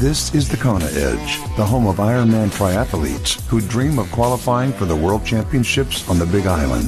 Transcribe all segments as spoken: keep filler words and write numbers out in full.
This is the Kona Edge, the home of Ironman triathletes who dream of qualifying for the World Championships on the Big Island.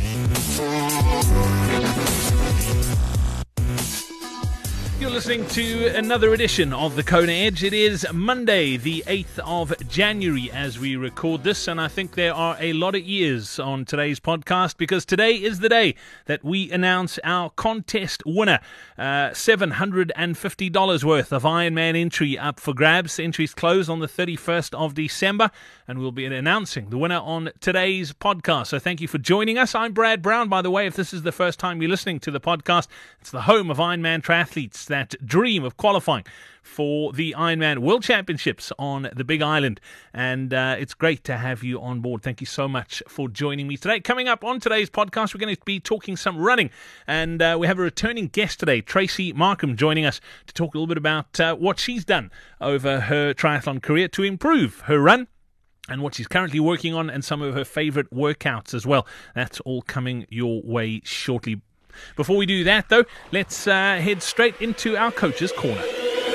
You're listening to another edition of the Kona Edge. It is Monday, the eighth of January as we record this, and I think there are a lot of ears on today's podcast because today is the day that we announce our contest winner. Uh, seven hundred fifty dollars worth of Ironman entry up for grabs. Entries close on the thirty-first of December, and we'll be announcing the winner on today's podcast. So thank you for joining us. I'm Brad Brown, by the way, if this is the first time you're listening to the podcast. It's the home of Ironman triathletes that dream of qualifying for the Ironman World Championships on the Big Island. And uh, it's great to have you on board. Thank you so much for joining me today. Coming up on today's podcast, we're going to be talking some running. And uh, we have a returning guest today, Tracy Markham, joining us to talk a little bit about uh, what she's done over her triathlon career to improve her run, and what she's currently working on, and some of her favorite workouts as well. That's all coming your way shortly. Before we do that, though, let's uh, head straight into our Coach's Corner.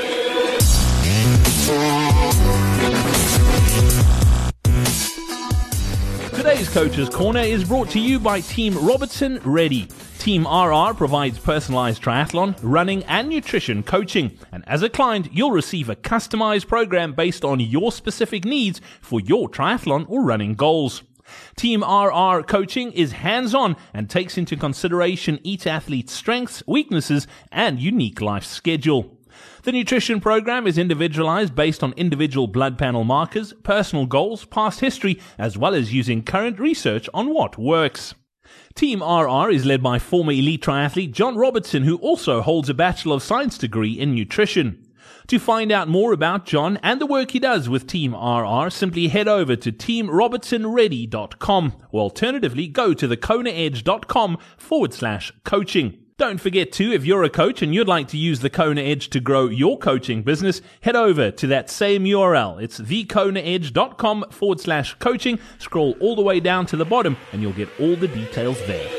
Today's Coach's Corner is brought to you by Team Robertson Ready. Team R R provides personalized triathlon, running, and nutrition coaching. And as a client, you'll receive a customized program based on your specific needs for your triathlon or running goals. Team R R coaching is hands-on and takes into consideration each athlete's strengths, weaknesses, and unique life schedule. The nutrition program is individualized based on individual blood panel markers, personal goals, past history, as well as using current research on what works. Team R R is led by former elite triathlete John Robertson, who also holds a Bachelor of Science degree in nutrition. To find out more about John and the work he does with Team R R, simply head over to team robertson ready dot com, or alternatively go to the kona edge dot com forward slash coaching. Don't forget to, if you're a coach and you'd like to use the Kona Edge to grow your coaching business, head over to that same U R L. It's the kona edge dot com forward slash coaching. Scroll all the way down to the bottom and you'll get all the details there.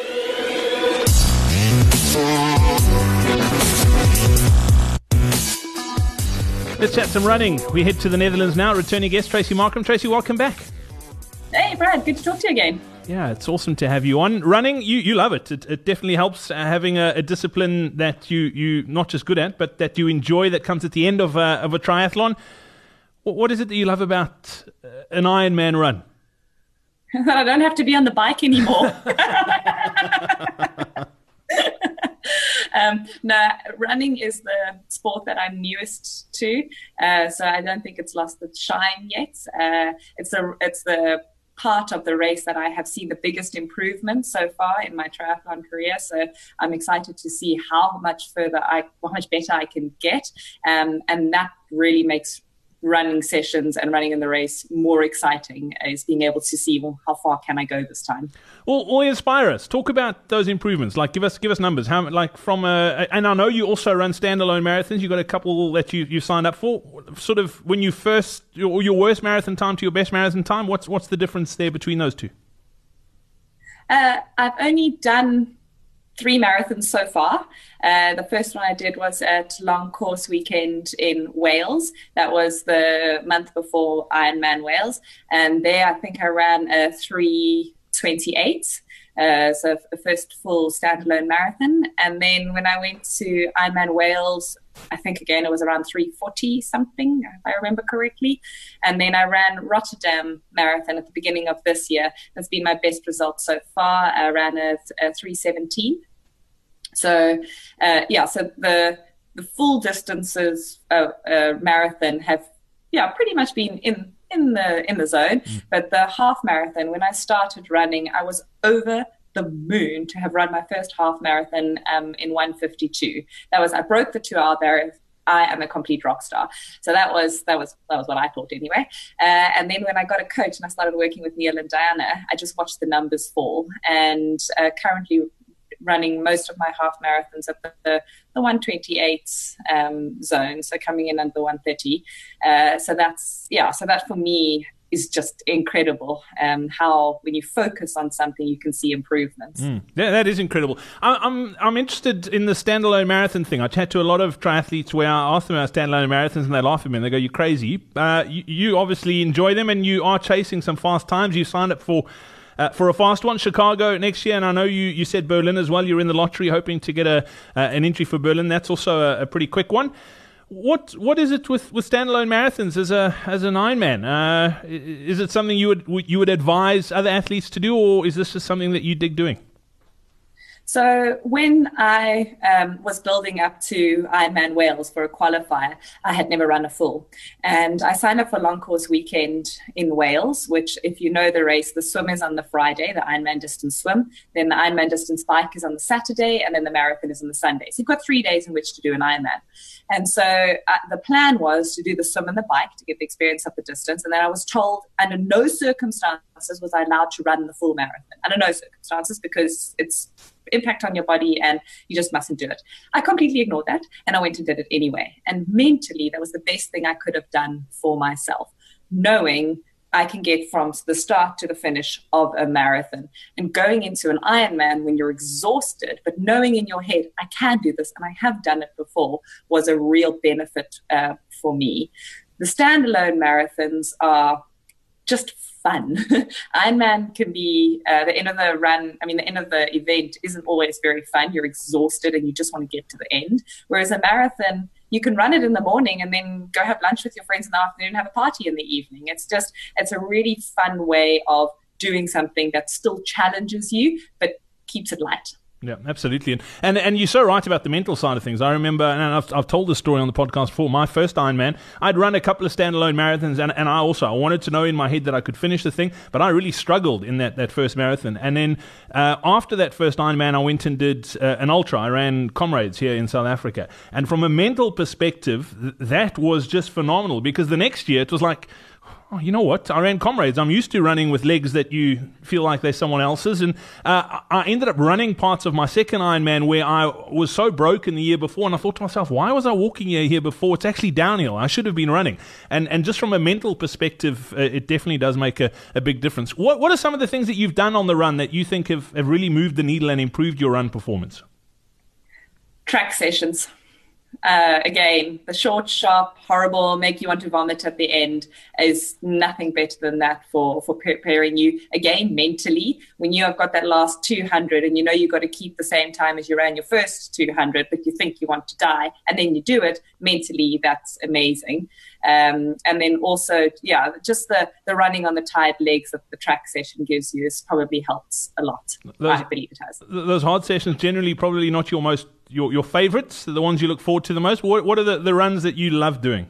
Let's chat some running. We head to the Netherlands now. Returning guest, Tracy Markham. Tracy, welcome back. Hey, Brad. Good to talk to you again. Yeah, it's awesome to have you on. Running, you, you love it. It, it definitely helps uh, having a, a discipline that you, you not just good at, but that you enjoy, that comes at the end of, uh, of a triathlon. What, what is it that you love about uh, an Ironman run? That I don't have to be on the bike anymore. Um, no, running is the sport that I'm newest to, uh, so I don't think it's lost its shine yet. Uh, it's the it's the part of the race that I have seen the biggest improvement so far in my triathlon career. So I'm excited to see how much further I, how much better I can get, um, and that really makes running sessions and running in the race more exciting, is being able to see, well, how far can I go this time. Well, well, inspire us. Talk about those improvements. Like, give us give us numbers. How, like, from a, and I know you also run standalone marathons. You've got a couple that you you signed up for. Sort of when you first, your, your worst marathon time to your best marathon time. What's what's the difference there between those two? Uh, I've only done three marathons so far. Uh, the first one I did was at Long Course Weekend in Wales. That was the month before Ironman Wales. And there I think I ran a three twenty-eight. Uh, so the first full standalone marathon. And then when I went to Ironman Wales, I think again it was around three forty something, if I remember correctly. And then I ran Rotterdam Marathon at the beginning of this year. That's been my best result so far. I ran a, a three seventeen. So, uh, yeah, so the the full distances of uh, marathon have, yeah, pretty much been in, in the in the zone. Mm. But the half marathon, when I started running, I was over the moon to have run my first half marathon um, in one fifty-two. That was, I broke the two-hour barrier. I am a complete rock star. So that was that was that was what I thought anyway. Uh, and then when I got a coach and I started working with Neil and Diana, I just watched the numbers fall. And uh, currently running most of my half marathons at the, the, the one twenty-eight um, zone, so coming in under the one thirty. Uh, so that's, yeah, so that for me is just incredible. Um, how when you focus on something, you can see improvements. Mm, yeah, that is incredible. I, I'm I'm interested in the standalone marathon thing. I chat to a lot of triathletes where I ask them about standalone marathons and they laugh at me and they go, "You're crazy." Uh, you, you obviously enjoy them and you are chasing some fast times. You signed up for uh, for a fast one, Chicago next year, and I know you, you said Berlin as well. You're in the lottery hoping to get a uh, an entry for Berlin. That's also a, a pretty quick one. What what is it with, with standalone marathons as a as an Ironman? Uh, is it something you would you would advise other athletes to do, or is this just something that you dig doing? So when I um, was building up to Ironman Wales for a qualifier, I had never run a full. And I signed up for Long Course Weekend in Wales, which if you know the race, the swim is on the Friday, the Ironman distance swim. Then the Ironman distance bike is on the Saturday, and then the marathon is on the Sunday. So you've got three days in which to do an Ironman. And so uh, the plan was to do the swim and the bike to get the experience of the distance. And then I was told under no circumstances was I allowed to run the full marathon. Under no circumstances, because it's impact on your body and you just mustn't do it. I completely ignored that and I went and did it anyway. And mentally, that was the best thing I could have done for myself, knowing I can get from the start to the finish of a marathon. And going into an Ironman when you're exhausted, but knowing in your head, I can do this and I have done it before, was a real benefit uh, for me. The standalone marathons are just fun. Ironman can be uh, the end of the run. I mean, the end of the event isn't always very fun. You're exhausted and you just want to get to the end. Whereas a marathon, you can run it in the morning and then go have lunch with your friends in the afternoon and have a party in the evening. It's just, it's a really fun way of doing something that still challenges you, but keeps it light. Yeah, absolutely. And, and and you're so right about the mental side of things. I remember, and I've, I've told this story on the podcast before, my first Ironman, I'd run a couple of standalone marathons, and, and I also, I wanted to know in my head that I could finish the thing, but I really struggled in that, that first marathon. And then uh, after that first Ironman, I went and did uh, an ultra. I ran Comrades here in South Africa. And from a mental perspective, th- that was just phenomenal, because the next year it was like, oh, you know what? I ran Comrades. I'm used to running with legs that you feel like they're someone else's. And uh, I ended up running parts of my second Ironman where I was so broken the year before. And I thought to myself, why was I walking here, here before? It's actually downhill. I should have been running. And and just from a mental perspective, uh, it definitely does make a, a big difference. What What are some of the things that you've done on the run that you think have, have really moved the needle and improved your run performance? Track sessions. Uh, again, the short, sharp, horrible, make you want to vomit at the end is nothing better than that for, for preparing you, again, mentally. When you have got that last two hundred and you know you've got to keep the same time as you ran your first two hundred, but you think you want to die, and then you do it, mentally, that's amazing. Um, and then also, yeah, just the, the running on the tired legs that the track session gives you is probably helps a lot. Those, I believe it has. Those hard sessions generally probably not your most your your favorites, the ones you look forward to the most. What what are the, the runs that you love doing?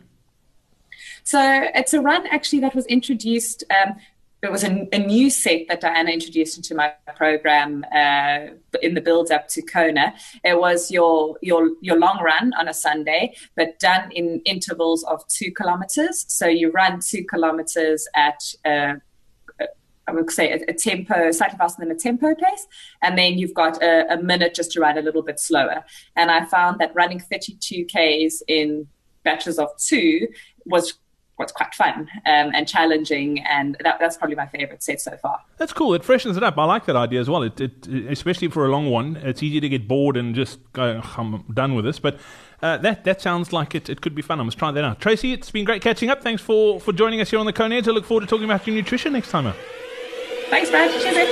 So it's a run actually that was introduced. Um, it was a, a new set that Diana introduced into my program uh, in the build up to Kona. It was your your your long run on a Sunday, but done in intervals of two kilometers. So you run two kilometers at uh, I would say a, a tempo, slightly faster than a tempo pace. And then you've got a, a minute just to run a little bit slower. And I found that running thirty-two kays in batches of two was was quite fun um, and challenging. And that, that's probably my favorite set so far. That's cool. It freshens it up. I like that idea as well. It, it especially for a long one. It's easy to get bored and just go, I'm done with this. But uh, that that sounds like it, it could be fun. I must try that out. Tracy, it's been great catching up. Thanks for, for joining us here on the Kona Edge. I look forward to talking about your nutrition next time out. Thanks, Brad. Cheers.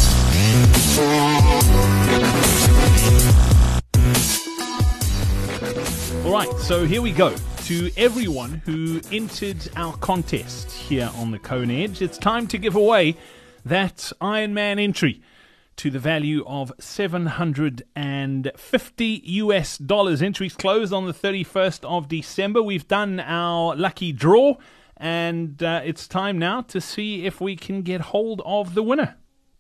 All right, so here we go. To everyone who entered our contest here on the Kona Edge, it's time to give away that Ironman entry to the value of seven hundred fifty US dollars. Entries closed on the thirty-first of December. We've done our lucky draw, and uh, it's time now to see if we can get hold of the winner.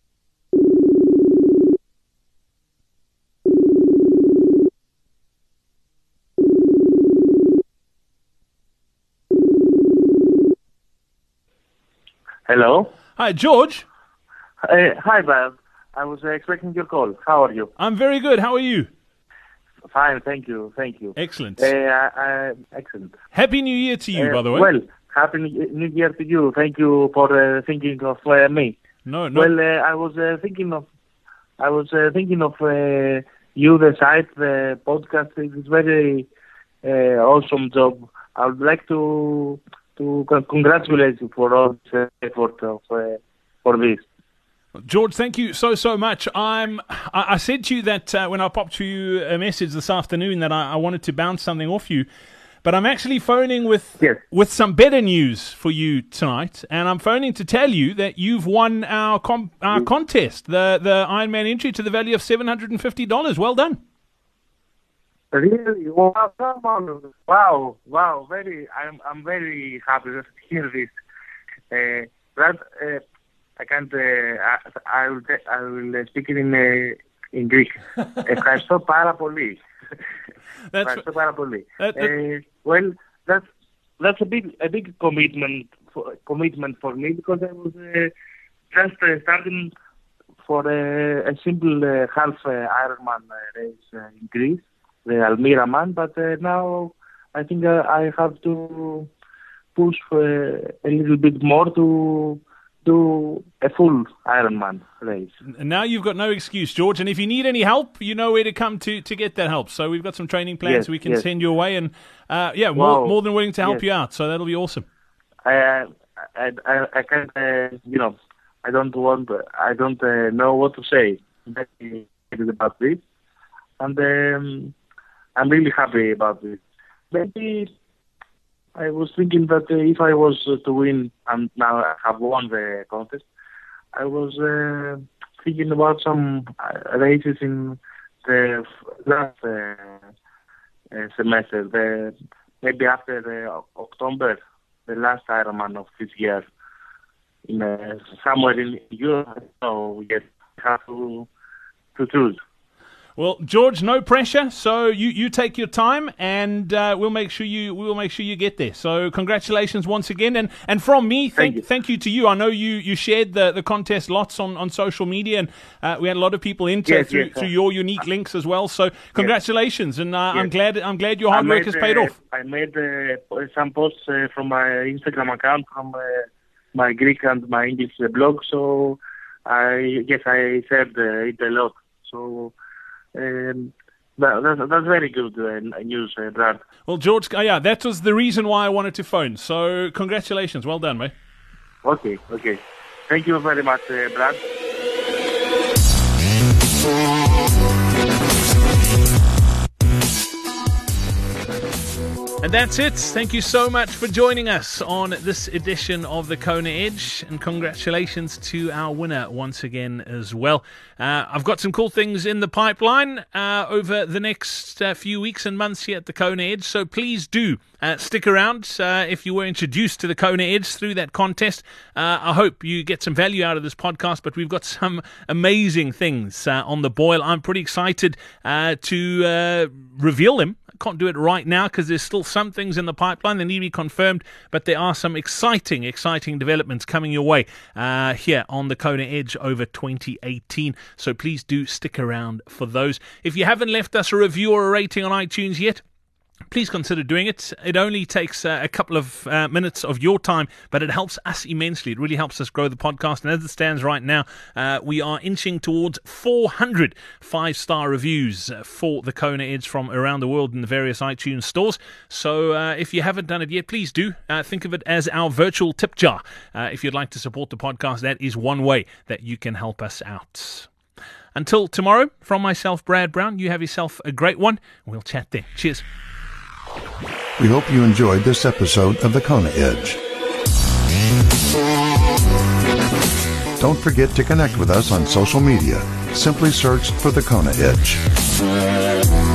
Hello. Hi, George. Uh, hi, Brad. I was uh, expecting your call. How are you? I'm very good. How are you? Fine, thank you, thank you. Excellent. Uh, uh, excellent. Happy New Year to you, uh, by the way. Well, Happy New Year to you. Thank you for uh, thinking of uh, me. No, no. Well, uh, I was uh, thinking of, I was uh, thinking of uh, you, the site, the podcast. It's very uh, awesome job. I would like to to congratulate you for all the effort of uh, for this. George, thank you so, so much. I'm, I, I said to you that uh, when I popped you a message this afternoon that I, I wanted to bounce something off you, but I'm actually phoning with yes. with some better news for you tonight, and I'm phoning to tell you that you've won our com- our yes. contest, the the Ironman entry to the value of seven hundred fifty dollars. Well done. Really? Wow, wow, wow! Very, I'm I'm very happy to hear this. Uh, that. Uh, I can't. Uh, I, I will. I will speak it in uh, in Greek. Ευχαριστώ πάρα πολύ. Ευχαριστώ πάρα πολύ. Uh, well, that's that's a big a big commitment for, commitment for me because I was uh, just uh, starting for uh, a simple uh, half uh, Ironman uh, race uh, in Greece, the Almira Man. But uh, now I think uh, I have to push uh, a little bit more to. do a full Ironman race. And now you've got no excuse, George. And if you need any help, you know where to come to, to get that help. So we've got some training plans yes, we can yes. send you away. And uh, yeah, more, wow. more than willing to help yes. you out. So that'll be awesome. I I I, I can't, uh, you know, I don't want, I don't uh, know what to say about this. And um, I'm really happy about this. Maybe I was thinking that uh, if I was uh, to win, and now I have won the contest, I was uh, thinking about some uh, races in the last uh, uh, semester, the, maybe after the October, the last Ironman of this year, in uh, somewhere in Europe. So yes, I have to to choose. Well, George, no pressure. So you, you take your time, and uh, we'll make sure you we'll make sure you get there. So congratulations once again, and, and from me, thank thank you. thank you to you. I know you, you shared the, the contest lots on, on social media, and uh, we had a lot of people enter yes, through yes, through your unique links as well. So congratulations, yes. and uh, yes. I'm glad I'm glad your hard I work made, has paid uh, off. I made uh, some posts uh, from my Instagram account, from uh, my Greek and my English blog. So I yes, I shared uh, it a lot. So. Um, that, that's, that's very good uh, news, uh, Brad. Well, George, uh, yeah, that was the reason why I wanted to phone. So, congratulations. Well done, mate. Okay, okay. Thank you very much, uh, Brad. And that's it. Thank you so much for joining us on this edition of the Kona Edge, and congratulations to our winner once again as well. Uh, I've got some cool things in the pipeline uh, over the next uh, few weeks and months here at the Kona Edge, so please do uh, stick around. Uh, if you were introduced to the Kona Edge through that contest, uh, I hope you get some value out of this podcast, but we've got some amazing things uh, on the boil. I'm pretty excited uh, to uh, reveal them. Can't do it right now because there's still some things in the pipeline that need to be confirmed, but there are some exciting, exciting developments coming your way uh, here on the Kona Edge over twenty eighteen. So please do stick around for those. If you haven't left us a review or a rating on iTunes yet, please consider doing it. It only takes uh, a couple of uh, minutes of your time, but it helps us immensely. It really helps us grow the podcast. And as it stands right now, uh, we are inching towards four hundred five-star reviews for the Kona Edge from around the world in the various iTunes stores. So uh, if you haven't done it yet, please do. Uh, think of it as our virtual tip jar. Uh, if you'd like to support the podcast, that is one way that you can help us out. Until tomorrow, from myself, Brad Brown, you have yourself a great one. We'll chat then. Cheers. We hope you enjoyed this episode of the Kona Edge. Don't forget to connect with us on social media. Simply search for the Kona Edge.